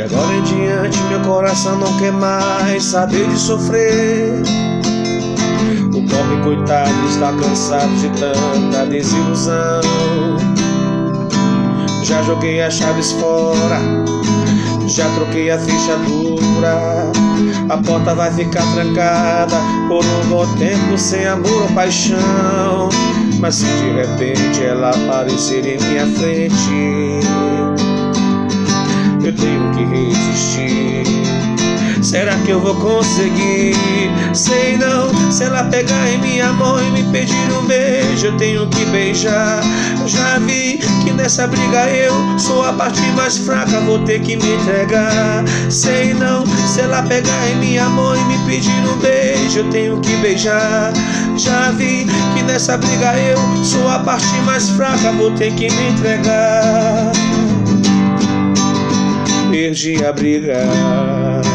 agora em diante meu coração não quer mais saber de sofrer. O pobre coitado está cansado de tanta desilusão. Já joguei as chaves fora, já troquei a fechadura. A porta vai ficar trancada por um bom tempo, sem amor ou paixão. Mas se de repente ela aparecer em minha frente, eu tenho que resistir. Será que eu vou conseguir? Sei não. Se ela pegar em minha mão e me pedir um beijo, eu tenho que beijar. Já vi que nessa briga eu sou a parte mais fraca, vou ter que me entregar. Sei não. Se ela pegar em minha mão e me pedir um beijo, eu tenho que beijar. Já vi que nessa briga eu sou a parte mais fraca, vou ter que me entregar. Perdi a briga.